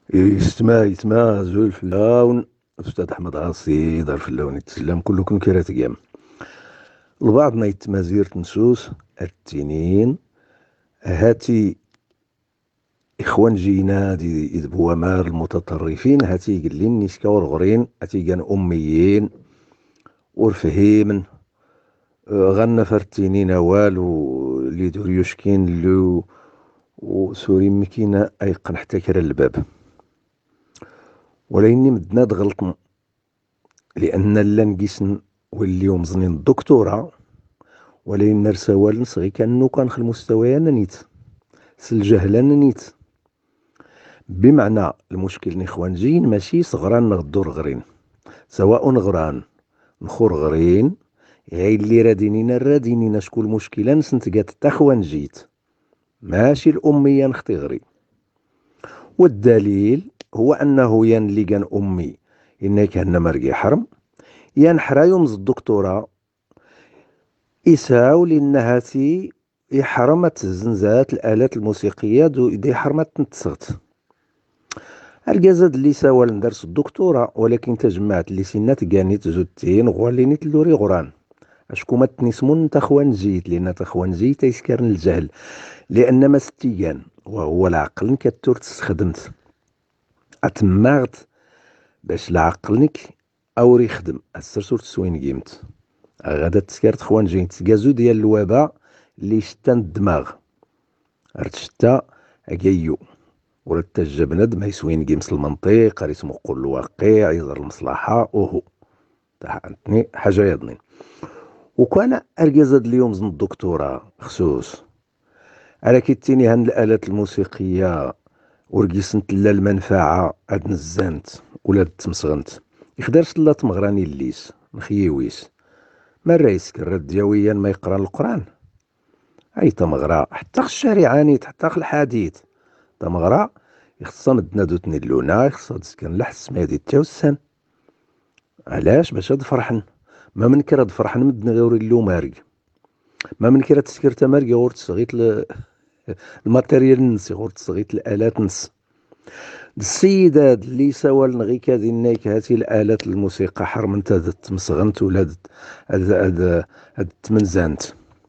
يتما زول الفلاون أستاذ أحمد عاصي دار فلاون يتسلم كلكم كرات قيام البعض ما يتمازير تنسوس التنين هاتي إخوان جينا دي بوامار المتطرفين هاتي قال لي نيشكا ورغرين هاتي كان أميين ورفهيمن غنى فرتينين والو اللي دور يشكين لو وسوري مكينة أيقن حتى كرا الباب ولكني مدنا غلطن لأن لنقيسن واليوم زنين الدكتوراه ولكن نرسوال نصغي كأنه كان في المستوى نيت سالجهلة نيت بمعنى المشكل نخوانجين ماشي صغران نغدو رغرين سواء غران نخور غرين غير اللي رادينينا شكون المشكلة نسنتقات تخوان جيت ماشي الأمية نختي غري والدليل هو أنه ين اللي كان أمي إنه كان مرقي حرم ين حرا يومز الدكتوراه إساو لأنهاتي يحرمت الزنزات الآلات الموسيقية دي حرمت نتسغت الجازد اللي ساوال ندرس الدكتوراه ولكن تجمعت اللي سنات قانيت زوتين غوالينيت اللوري غران اشكو ما تنسمون تخوان جيت لأن تخوان جيت يسكرن الجهل لأن ما ستيقان وهو العقل كتور تستخدمت أتماغت باش العقلنك أوري يخدم السرسور تسوين قيمت غادا تسكرت خوان جيت تقازو ديال الوباء اللي شتان الدماغ رتشتا اكايو ورتج بنادم يسوين قيمس المنطق راه يسمو قول الواقع يزر المصلحة اوهو تحني حاجة يضنين وكان ارقزاد اليوم زن الدكتوراه خصوص على كيتيني هان الآلات الموسيقية ورقيسنت لا المنفعة عاد نزانت ولا تمسغنت يخدرش لا تمغراني الليس نخيويس ما الرئيس كرد دياويا ما يقرا القرآن اي تمغرا حتى الشريعاني حتى الحديث تمغرا يخصها مدنا دوتني اللونا يخصها تسكن لحس ما يدي التوسن علاش باش هاد فرحن ما من كرا فرحن مدنا غير اللو مارق ما من كرا تسكر تمارق غور تسغيت الماتيريال نسي غور تسغيت الآلات نس السيدات اللي سوال نغي كادي نايك هاتي الآلات الموسيقى حرمنت هاد تمسغنت ولا هاد تمنزانت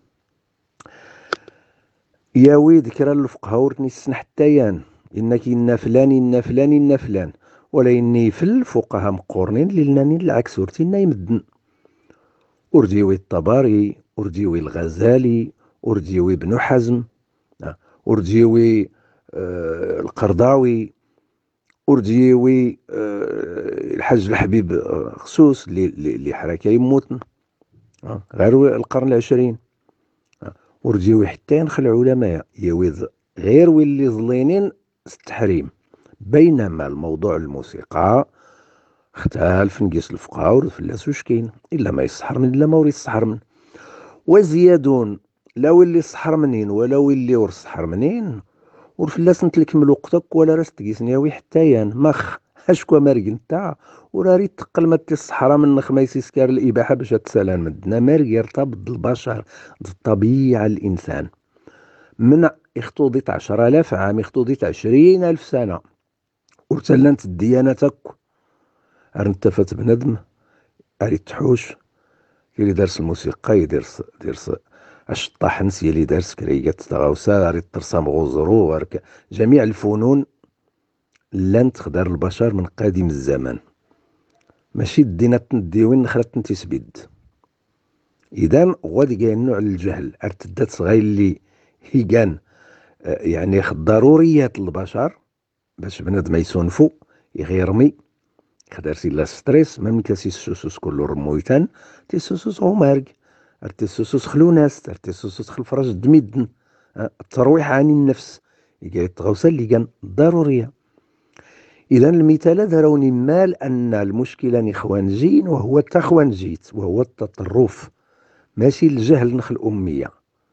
يا ويد كرا الفقهاء ورتني السن حتى يان إنك إن فلان إن فلان إن فلان ولا إني في الفقهاء مقورنين للناني العكس ورتينا يمدن أرديوي الطبري أرديوي الغزالي أرديوي ابن حزم أرديوي القرضاوي أرديوي الحاج الحبيب خصوص اللي حركة يموتن غير القرن العشرين ورجيوي حتى ينخل العلماء يويز غير واللي ظلينين التحريم بينما الموضوع الموسيقى اختلف نقيس الفقهاء والفلاس وش كاين الا ما يسحر من الا ما وري السحر من وزيادون لا واللي السحر منين ولا واللي ور السحر منين والفلاس نتلك من وقتك ولا راس تقيس نياوي حتى يان مخ اشكوا مارق نتا ورا ريت تقل ما الصحراء من نخميس يسكار الاباحه باش تسالان مدنا مارق يرتبط البشر الطبيعه الانسان من اختوضت 10,000 عام اختوضت 20,000 سنه ورتلانت الديانه تك ارنتفت بندم اري تحوش اللي دارس الموسيقى يديرس الشطاح نسي اللي دارس كريات تغاوسا اري ترسم غزرو جميع الفنون لن تخدر البشر من قديم الزمان ماشي الدينات نديوين خلات تسبيد اذا غادي كاين نوع الجهل ارتدات صغير اللي هي كان يعني ضروريات البشر باش بنادم يسونفو يغيرمي خدرتي لا ستريس ما من كاسي السوسوس كله رمويتان تي السوسوس غومارك ارتي السوسوس خلو ناس ارتي السوسوس خل فرج دميدن الترويح عن النفس يجي التغوصه اللي كان ضروريه. إذا المثال ذروني مال أن المشكلة نخوانجين وهو التخوانجيت وهو التطرف ماشي الجهل نخل أمية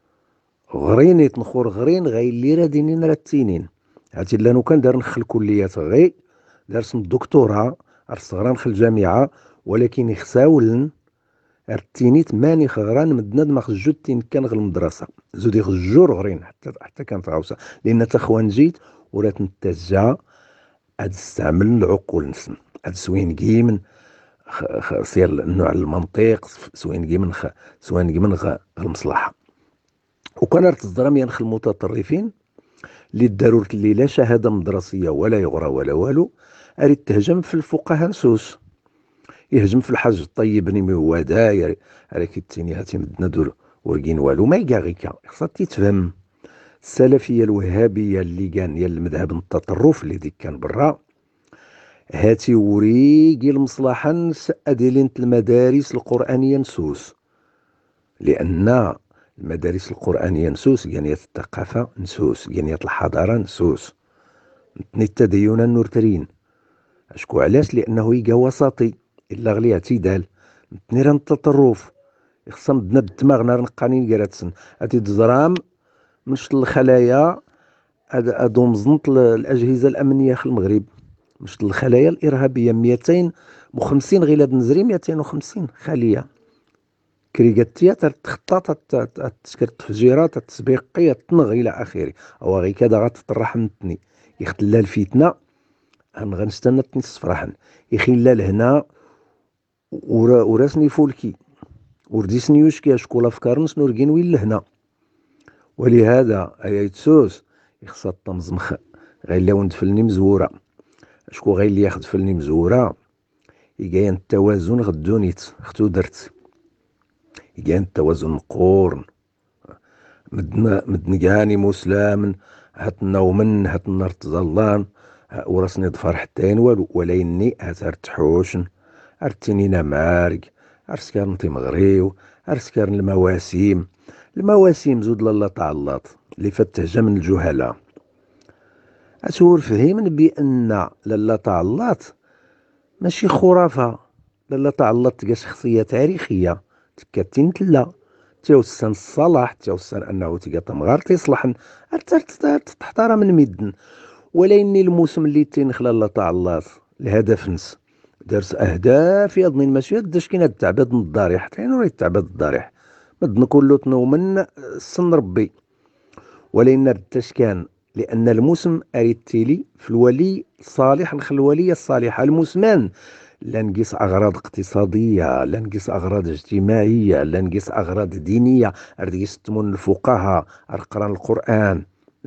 غرين يتنخور غرين غاي اللي رادينين راتينين هاتي لانو كان دار نخل كليات غي دار سم الدكتوراه الصغران نخل الجامعة ولكن يخساولن ارتينيت ماني خغران مدنا دماغ الجوتين كان غير المدرسة زودي الجور غرين حتى كان في عوسة لأن تخوانجيت ورات نتجا عاد استعمل العقول نسن، عاد سوينكي من سير النوع المنطق، سوينكي من المصلحة. وكان تصدر ينخ المتطرفين اللي ضرورة اللي لا شهادة مدرسية ولا يغرى ولا والو، أريد تهجم في الفقهاء نسوس، يهجم في الحاج الطيب نمي هو داير على كيتيني هاتي مدنا دور ورقين والو ما يقاغيكا. خصها تتفهم السلفية الوهابية اللي كان هي المذهب التطرف اللي ديك كان برا، هاتي وريقي المصلحة ديال المدارس القرآنية نسوس، لأن المدارس القرآنية نسوس جانية الثقافة نسوس جانية الحضارة نسوس نتني التدين النورترين. اشكو علاش؟ لأنه يقا وسطي إلا غلي اعتدال نتني راه التطرف يخصم بدنا بالدماغ نار نقانين قراتسن هاتي دزرام مش الخلايا ادو مزنط الأجهزة الأمنية في المغرب، مش الخلايا الإرهابية 250 غير هاد نزري 250 خلية كريغاتية تخطط تسكر التفجيرات التسبيقية تنغ إلى آخره، أو غي كذا غتطرح نتني يختلال الفتنة غنستنى تني الصفراحن يخلال هنا وراسني فولكي ورديسني وشكي اشكو الافكار نسنوركين وين لهنا. ولهذا ايا تسوس يخصها الطمزمخ غير لا وندفلني مزورة، اشكو غير اللي ياخد فلني مزورة يجاين التوازن غدونيت اختو درت يجاين التوازن مقورن مدنقاني مسلم هات النومن هات النار تزلان وراسني ضفر حتى والو ولا يني هات تحوشن ارتنينا مارق ارسكار نتي مغريو ارسكار المواسيم زود لالا تعلط اللي فتهجا من الجهلاء اشور فهمن بان لالا تعلط ماشي خرافة، لالا تعلط تلقى شخصية تاريخية تكاتين تلا تيوسن الصلاح تيوسن انه تلقى تمغار تصلح تحترم من مدن. ولكن الموسم اللي تنخل لالا تعلط الهدف نس درس اهداف يضمن ماشي داش كاين هاد التعباد من الضريح حتى نوري التعباد الضريح مدن كله تنومن السن ربي. ولكن رداش كان لان الموسم اريتيلي في الولي الصالح نخل الولية الصالحة الموسمان لا نقيس اغراض اقتصادية لا نقيس اغراض اجتماعية لا نقيس اغراض دينية ارقيس تمون الفقهاء ارقران القرآن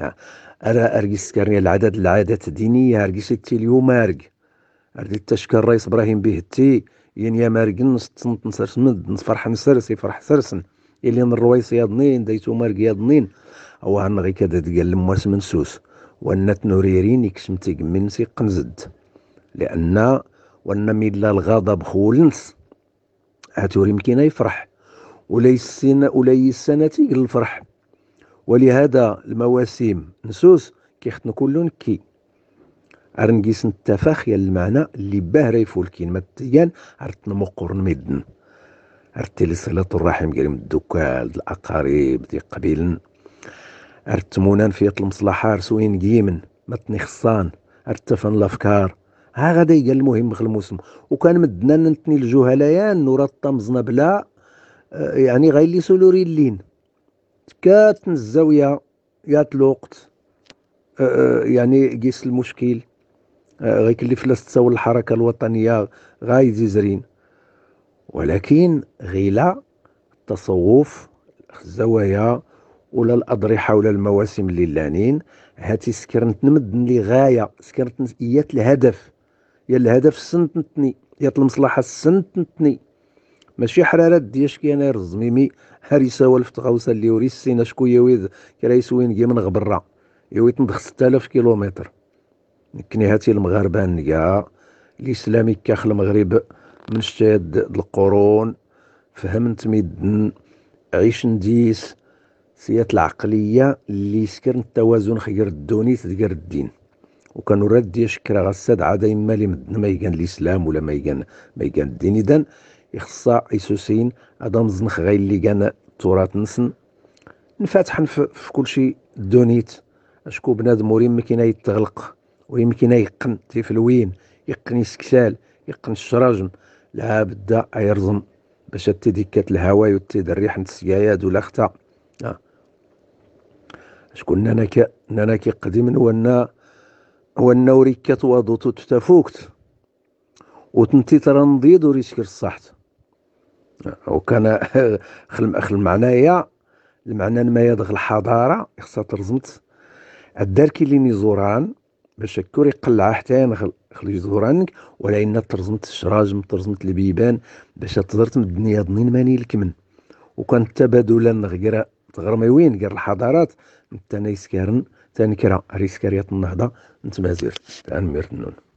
ارقيس كارني العادات الدينية ارقيس التيليو مارق اردي التشكى الرئيس ابراهيم بهتي ين يا مارقن نصنت نسرس مد نفرح نسرس يفرح سرسن اللي الرويس ياضنين دايتو مارق ياضنين او هنغي كذا تقال لمواس منسوس وانت نوريرين يكشمتي من سي قنزد لان وان ميلا الغضب خولنس هاتوري مكينا يفرح وليس السنة تيقل الفرح. ولهذا المواسم نسوس كيختنا كلون كي ارنقيس نتفاخ يا المعنى اللي باهر يفولكين متيان عرفتنا مقرن مدن عرفتي لي صلة الرحم قال الدكال الاقارب دي قبيل ارتمونان في المصلحة رسوين قيمن متني خصان ارتفن الافكار ها غدا يقال المهم في الموسم. وكان مدنا نتني الجهلايان نورا الطمزنا بلا يعني غير لي سولوري اللين كاتن الزاوية يات الوقت يعني قيس المشكل غير اللي فلاس تساول الحركة الوطنية غايزي زرين. ولكن غيلا التصوف الزوايا ولا الأضرحة ولا المواسم اللي لانين هاتي سكرنت نمد لي غاية سكرنت إيات الهدف يا الهدف السنتني يا المصلحة السنتني ماشي حرارات دياش كيانا الزميمي هريسا والفت غوصة اللي وريسينا شكو يويد كرايس وين جي من غبرة يويت ندخ 6000 كيلومتر نكني هاتي المغاربة نقا الإسلامي كاخ المغرب من شتاد القرون فهمت ميدن عيش نديس سيات العقلية اللي سكر التوازن خير الدوني تذكر الدين. وكانوا راد يشكر غساد عادا يما لي مدن ما يقان الإسلام ولا ما يقان الدين إذن يخصا عيسوسين هذا مزنخ غير اللي كان التراث نسن نفاتحن في كل شيء دونيت اشكو بنادم وريم مكينا يتغلق وريم مكينا يقن تيفلوين يقن يسكسال يقن الشراجم لا بدا يرزم باش تديكات الهواء وتيد الريح نتسياياد ولا ختا شكون نانا كي قديم وانا هو النوري كتواضوتو تتفوكت وتنتي ترنضيد وريشكر الصحت وكان خل معنايا المعنى ما يدغ الحضارة خصها ترزمت الدار اللي نزوران باش كوري يقلع حتى خلي زورانك ولا إن ترزمت الشراجم ترزمت البيبان باش تزرت من الدنيا ضنين ماني الكمن وكان تبادلا غير تغرمي وين غير الحضارات تاني سكارن تاني كرا ريسكاريات النهضة نتمازير تان ميرتنون